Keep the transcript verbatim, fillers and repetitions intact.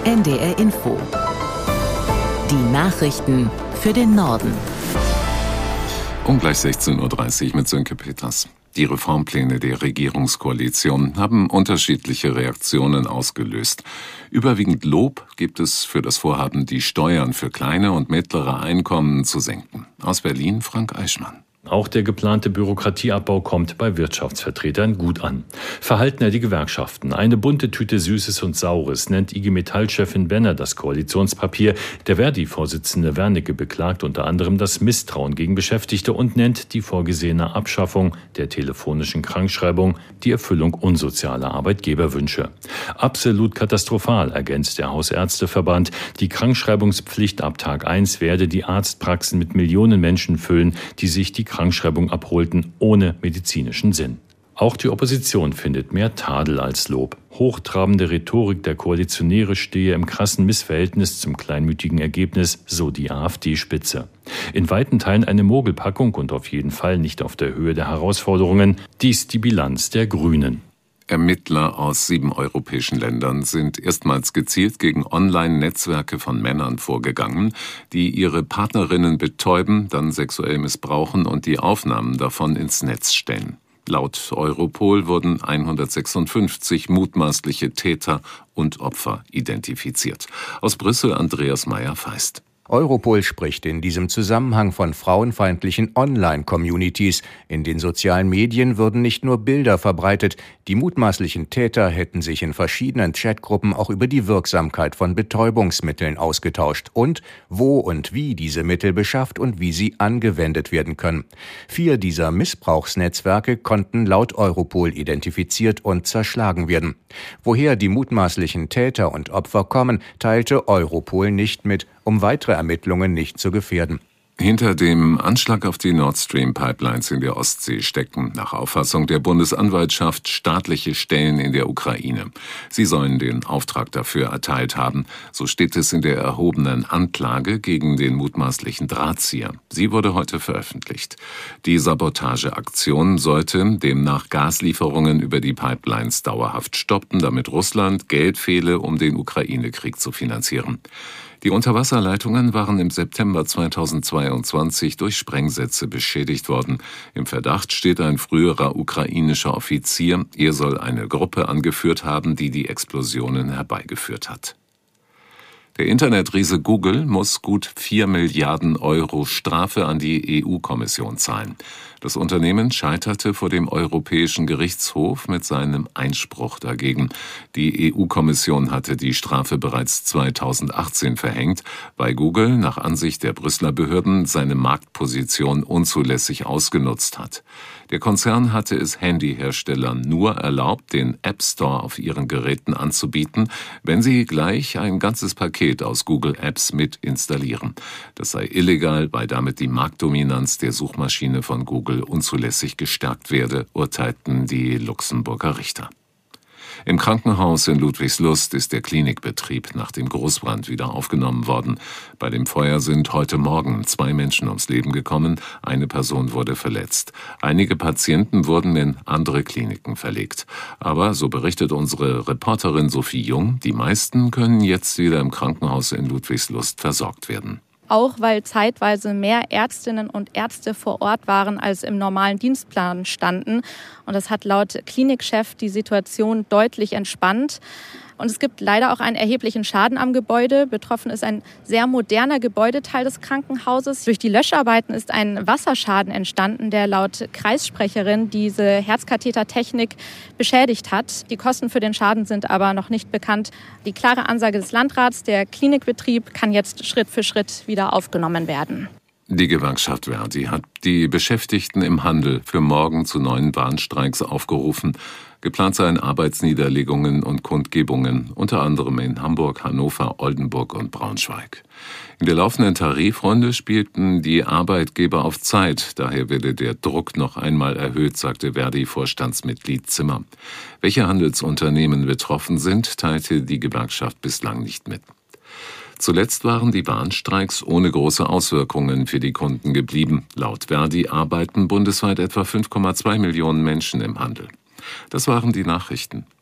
N D R Info. Die Nachrichten für den Norden. Um gleich sechzehn Uhr dreißig mit Sönke Peters. Die Reformpläne der Regierungskoalition haben unterschiedliche Reaktionen ausgelöst. Überwiegend Lob gibt es für das Vorhaben, die Steuern für kleine und mittlere Einkommen zu senken. Aus Berlin Frank Eichmann. Auch der geplante Bürokratieabbau kommt bei Wirtschaftsvertretern gut an. Verhalten er die Gewerkschaften. Eine bunte Tüte Süßes und Saures nennt I G Metall-Chefin Benner das Koalitionspapier. Der Verdi-Vorsitzende Wernicke beklagt unter anderem das Misstrauen gegen Beschäftigte und nennt die vorgesehene Abschaffung der telefonischen Krankschreibung die Erfüllung unsozialer Arbeitgeberwünsche. Absolut katastrophal, ergänzt der Hausärzteverband. Die Krankschreibungspflicht ab Tag eins werde die Arztpraxen mit Millionen Menschen füllen, die sich die Krankschreibung abholten, ohne medizinischen Sinn. Auch die Opposition findet mehr Tadel als Lob. Hochtrabende Rhetorik der Koalitionäre stehe im krassen Missverhältnis zum kleinmütigen Ergebnis, so die AfD-Spitze. In weiten Teilen eine Mogelpackung und auf jeden Fall nicht auf der Höhe der Herausforderungen. Dies die Bilanz der Grünen. Ermittler aus sieben europäischen Ländern sind erstmals gezielt gegen Online-Netzwerke von Männern vorgegangen, die ihre Partnerinnen betäuben, dann sexuell missbrauchen und die Aufnahmen davon ins Netz stellen. Laut Europol wurden hundertsechsundfünfzig mutmaßliche Täter und Opfer identifiziert. Aus Brüssel Andreas Meyer-Feist. Europol spricht in diesem Zusammenhang von frauenfeindlichen Online-Communities. In den sozialen Medien würden nicht nur Bilder verbreitet, die mutmaßlichen Täter hätten sich in verschiedenen Chatgruppen auch über die Wirksamkeit von Betäubungsmitteln ausgetauscht und wo und wie diese Mittel beschafft und wie sie angewendet werden können. Vier dieser Missbrauchsnetzwerke konnten laut Europol identifiziert und zerschlagen werden. Woher die mutmaßlichen Täter und Opfer kommen, teilte Europol nicht mit, um weitere Ermittlungen nicht zu gefährden. Hinter dem Anschlag auf die Nord Stream Pipelines in der Ostsee stecken nach Auffassung der Bundesanwaltschaft staatliche Stellen in der Ukraine. Sie sollen den Auftrag dafür erteilt haben. So steht es in der erhobenen Anklage gegen den mutmaßlichen Drahtzieher. Sie wurde heute veröffentlicht. Die Sabotageaktion sollte demnach Gaslieferungen über die Pipelines dauerhaft stoppen, damit Russland Geld fehle, um den Ukraine-Krieg zu finanzieren. Die Unterwasserleitungen waren im September zweitausendzweiundzwanzig durch Sprengsätze beschädigt worden. Im Verdacht steht ein früherer ukrainischer Offizier. Er soll eine Gruppe angeführt haben, die die Explosionen herbeigeführt hat. Der Internetriese Google muss gut vier Milliarden Euro Strafe an die E U-Kommission zahlen. Das Unternehmen scheiterte vor dem Europäischen Gerichtshof mit seinem Einspruch dagegen. Die E U-Kommission hatte die Strafe bereits zweitausendachtzehn verhängt, weil Google nach Ansicht der Brüsseler Behörden seine Marktposition unzulässig ausgenutzt hat. Der Konzern hatte es Handyherstellern nur erlaubt, den App Store auf ihren Geräten anzubieten, wenn sie gleich ein ganzes Paket aus Google Apps mit installieren. Das sei illegal, weil damit die Marktdominanz der Suchmaschine von Google unzulässig gestärkt werde, urteilten die Luxemburger Richter. Im Krankenhaus in Ludwigslust ist der Klinikbetrieb nach dem Großbrand wieder aufgenommen worden. Bei dem Feuer sind heute Morgen zwei Menschen ums Leben gekommen, eine Person wurde verletzt. Einige Patienten wurden in andere Kliniken verlegt. Aber, so berichtet unsere Reporterin Sophie Jung, die meisten können jetzt wieder im Krankenhaus in Ludwigslust versorgt werden. Auch weil zeitweise mehr Ärztinnen und Ärzte vor Ort waren, als im normalen Dienstplan standen. Und das hat laut Klinikchef die Situation deutlich entspannt. Und es gibt leider auch einen erheblichen Schaden am Gebäude. Betroffen ist ein sehr moderner Gebäudeteil des Krankenhauses. Durch die Löscharbeiten ist ein Wasserschaden entstanden, der laut Kreissprecherin diese Herzkathetertechnik beschädigt hat. Die Kosten für den Schaden sind aber noch nicht bekannt. Die klare Ansage des Landrats, der Klinikbetrieb kann jetzt Schritt für Schritt wieder aufgenommen werden. Die Gewerkschaft Verdi hat die Beschäftigten im Handel für morgen zu neuen Warnstreiks aufgerufen. Geplant seien Arbeitsniederlegungen und Kundgebungen, unter anderem in Hamburg, Hannover, Oldenburg und Braunschweig. In der laufenden Tarifrunde spielten die Arbeitgeber auf Zeit, daher werde der Druck noch einmal erhöht, sagte Verdi-Vorstandsmitglied Zimmer. Welche Handelsunternehmen betroffen sind, teilte die Gewerkschaft bislang nicht mit. Zuletzt waren die Warnstreiks ohne große Auswirkungen für die Kunden geblieben. Laut Verdi arbeiten bundesweit etwa fünf Komma zwei Millionen Menschen im Handel. Das waren die Nachrichten.